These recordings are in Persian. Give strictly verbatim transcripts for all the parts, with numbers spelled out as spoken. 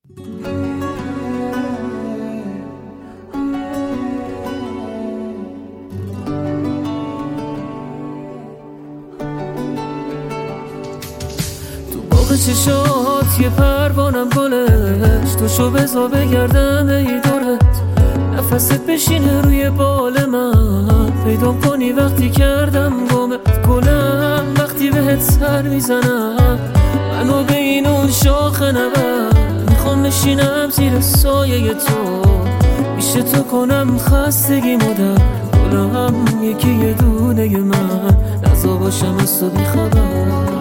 چشات یه پروانم گلش تو شو بزا بگردم ای دورت نفست بشینه روی بال من پیدا کنی وقتی کردم گمت گلم وقتی بهت سر میزنم منو به این اون شاخه نبر میخوام نشینم زیر سایه تو میشه تو کنم خستگی مدر گلم یکی یه دونه من نزا باشم از تو بیخبر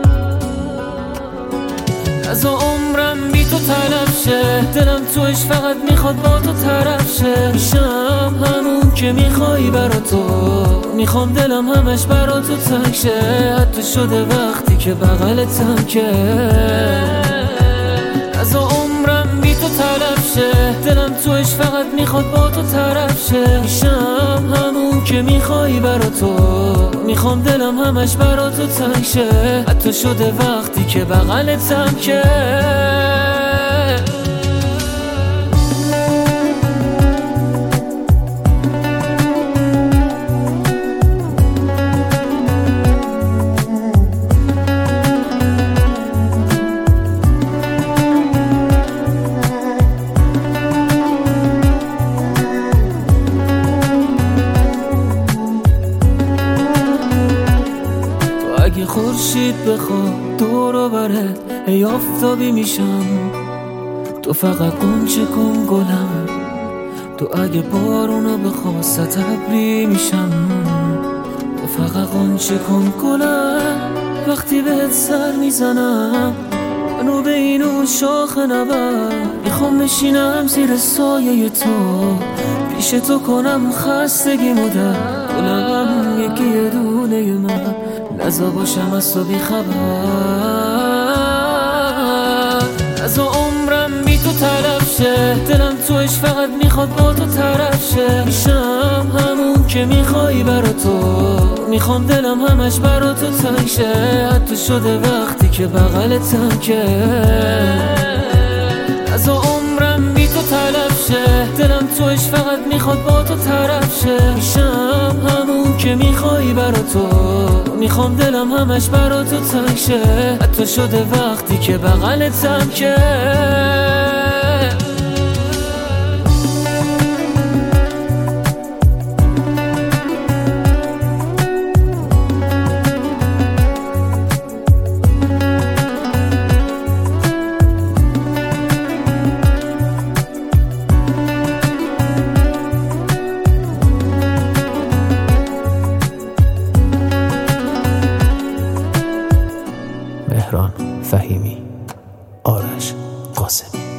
از عمرم بی تو تلف شه دلم توش فقط میخواد با تو طرف شه میشم همون که میخوایی برا تو میخوام دلم همش برا تو تنگ شه حتی شده وقتی که بغلتم که از عمرم بی تو تلف شه دلم توش فقط میخواد با تو طرف شه میشم همون که میخوایی برا تو میخوام دلم همش برا تو تنگ شه حتی شده وقتی که بغلتم که اگه خورشید بخواد دور و برت ای آفتابی میشم تو فقط قنچه کن گلم تو اگه بارونو بخواست ابری میشم تو فقط قنچه کن گلم وقتی بهت سر میزنم منو به این اون شاخه نبر میخوام نشینم زیر سایه تو پیش تو کنم خستگی مدر گلم یکی یه دونه من نزا باشم از تو بیخبر از عمرم بی تو تلف شه دلم توش فقط میخواد با تو طرف شه میشم همون که میخوایی برا تو میخوام دلم همش برا تو تنگ شه حتی شده وقتی که بغلتم که از عمرم بی تو تلف شه دلم توش فقط میخواد با تو طرف شه میشم همون که میخوایی برا تو میخوام دلم همش برا تو تنگ شه حتی شده وقتی که بغلتم که مهران فهیمی، آرش قاسمی.